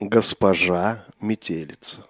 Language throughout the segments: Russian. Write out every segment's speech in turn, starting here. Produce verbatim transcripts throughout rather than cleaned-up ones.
Госпожа Метелица.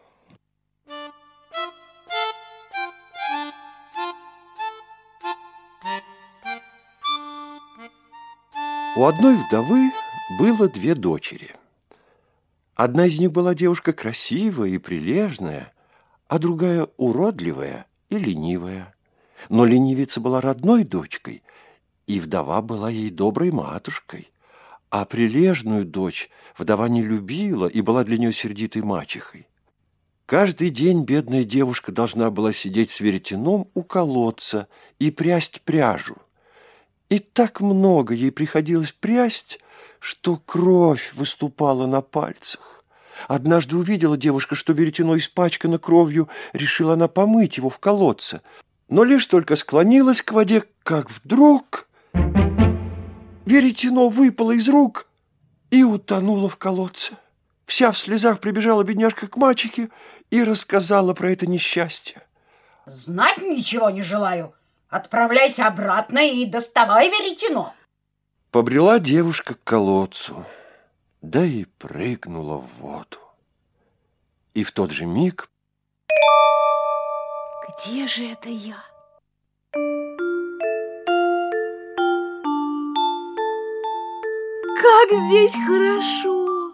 У одной вдовы было две дочери. Одна из них была девушка красивая и прилежная, а другая уродливая и ленивая. Но ленивица была родной дочкой, и вдова была ей доброй матушкой, а прилежную дочь вдова не любила и была для нее сердитой мачехой. Каждый день бедная девушка должна была сидеть с веретеном у колодца и прясть пряжу. И так много ей приходилось прясть, что кровь выступала на пальцах. Однажды увидела девушка, что веретено испачкано кровью, решила она помыть его в колодце. Но лишь только склонилась к воде, как вдруг веретено выпало из рук и утонуло в колодце. Вся в слезах прибежала бедняжка к мачехе и рассказала про это несчастье. Знать ничего не желаю. Отправляйся обратно и доставай веретено. Побрела девушка к колодцу, да и прыгнула в воду. И в тот же миг... Где же это я? Как здесь хорошо!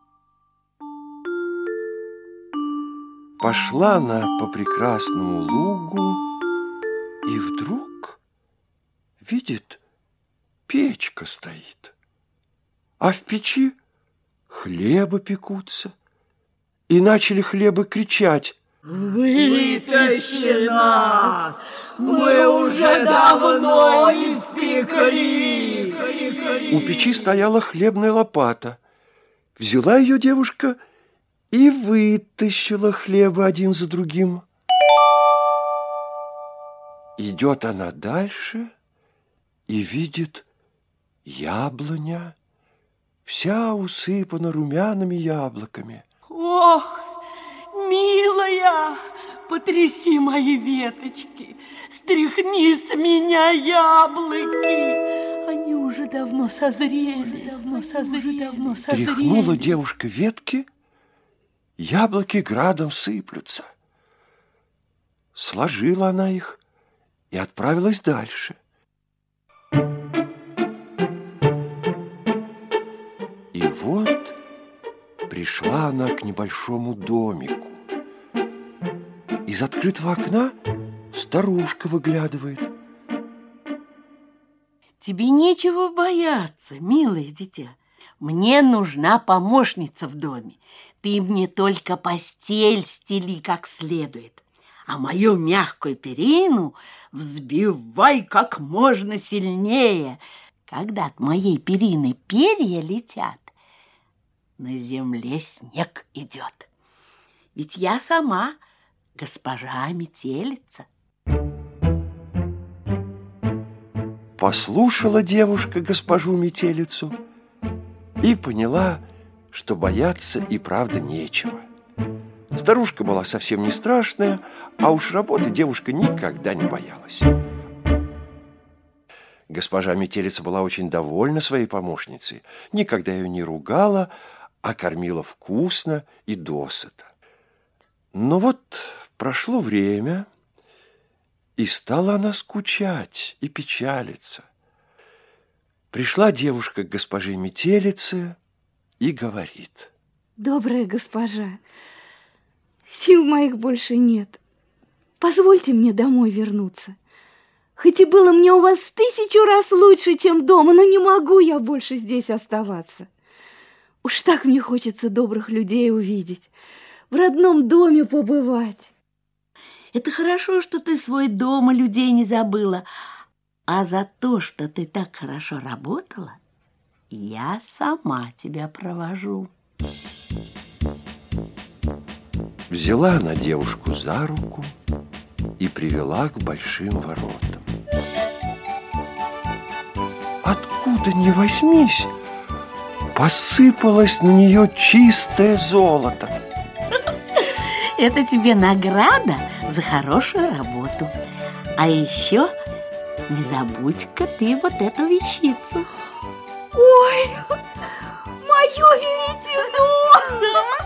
Пошла она по прекрасному лугу, и вдруг видит, печка стоит, а в печи хлеба пекутся. И начали хлебы кричать: «Вытащи нас! Мы уже давно испекли!» У печи стояла хлебная лопата. Взяла ее девушка и вытащила хлеба один за другим. Идет она дальше и видит яблоня, вся усыпана румяными яблоками. Ох, милая, потряси мои веточки, стряхни с меня яблоки. Они уже давно созрели, давно созрели, давно созрели. Тряхнула девушка ветки, яблоки градом сыплются. Сложила она их и отправилась дальше. И вот пришла она к небольшому домику. Из открытого окна старушка выглядывает. Тебе нечего бояться, милое дитя. Мне нужна помощница в доме. Ты мне только постель стели как следует, а мою мягкую перину взбивай как можно сильнее. Когда от моей перины перья летят, на земле снег идет. Ведь я сама госпожа Метелица. Послушала девушка госпожу Метелицу и поняла, что бояться и правда нечего. Старушка была совсем не страшная, а уж работы девушка никогда не боялась. Госпожа Метелица была очень довольна своей помощницей, никогда ее не ругала, а кормила вкусно и досыта. Но вот прошло время, и стала она скучать и печалиться. Пришла девушка к госпоже Метелице и говорит: добрая госпожа, сил моих больше нет. Позвольте мне домой вернуться. Хоть и было мне у вас в тысячу раз лучше, чем дома, но не могу я больше здесь оставаться. Уж так мне хочется добрых людей увидеть, в родном доме побывать. Это хорошо, что ты свой дом и людей не забыла. А за то, что ты так хорошо работала, я сама тебя провожу. Взяла она девушку за руку и привела к большим воротам. Откуда ни возьмись, посыпалось на нее чистое золото. Это тебе награда за хорошую работу. А еще не забудь-ка ты вот эту вещицу. Ой, мое веретено!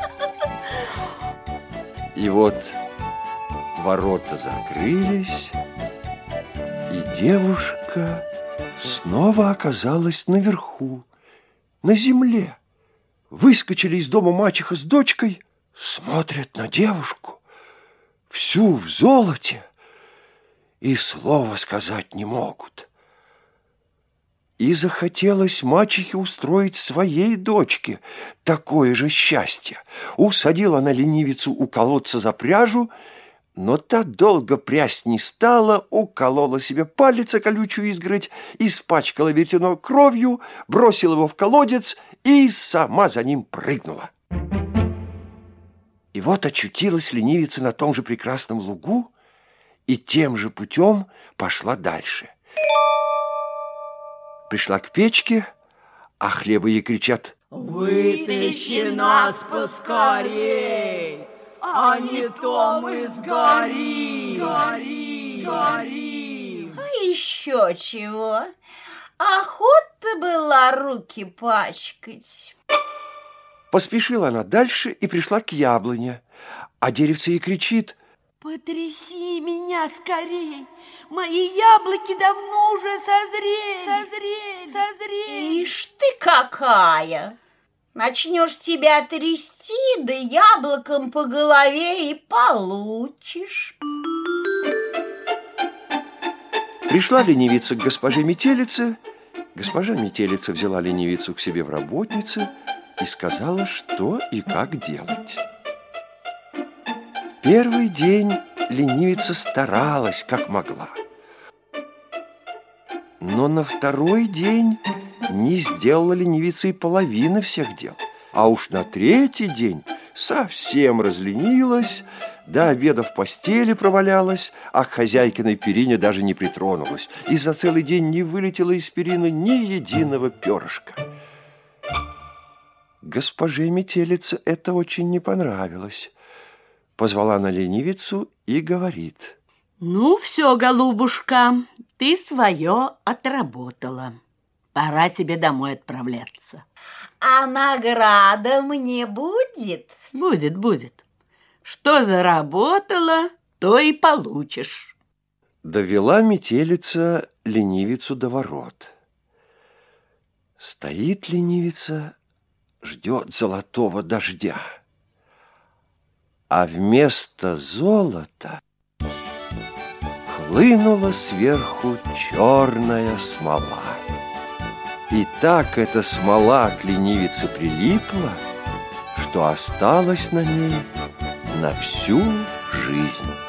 И вот ворота закрылись, и девушка снова оказалась наверху, на земле. Выскочили из дома мачеха с дочкой, смотрят на девушку, всю в золоте, и слова сказать не могут. И захотелось мачехе устроить своей дочке такое же счастье. Усадила она ленивицу у колодца за пряжу, но та долго прясть не стала, уколола себе палец о колючую изгородь, испачкала веретено кровью, бросила его в колодец и сама за ним прыгнула. И вот очутилась ленивица на том же прекрасном лугу и тем же путем пошла дальше. Пришла к печке, а хлеба ей кричат: «Вытащи нас поскорей, а не то мы сгорим, горим, горим!» А еще чего? Охота была руки пачкать. Поспешила она дальше и пришла к яблоне, а деревце ей кричит: «Потряси меня скорей! Мои яблоки давно уже созрели, созрели, созрели!» Ишь ты какая! Начнешь тебя трясти, да яблоком по голове и получишь. Пришла ленивица к госпоже Метелице. Госпожа Метелица взяла ленивицу к себе в работницы и сказала, что и как делать. Первый день ленивица старалась, как могла. Но на второй день не сделала ленивица и половины всех дел. А уж на третий день совсем разленилась, до обеда в постели провалялась, а к хозяйкиной перине даже не притронулась, и за целый день не вылетела из перины ни единого перышка. Госпоже Метелице это очень не понравилось. Позвала она ленивицу и говорит: «Ну все, голубушка, ты свое отработала. Пора тебе домой отправляться». А награда мне будет? Будет, будет. Что заработала, то и получишь. Довела Метелица ленивицу до ворот. Стоит ленивица, ждет золотого дождя. А вместо золота хлынула сверху черная смола. И так эта смола к ленивице прилипла, что осталась на ней на всю жизнь.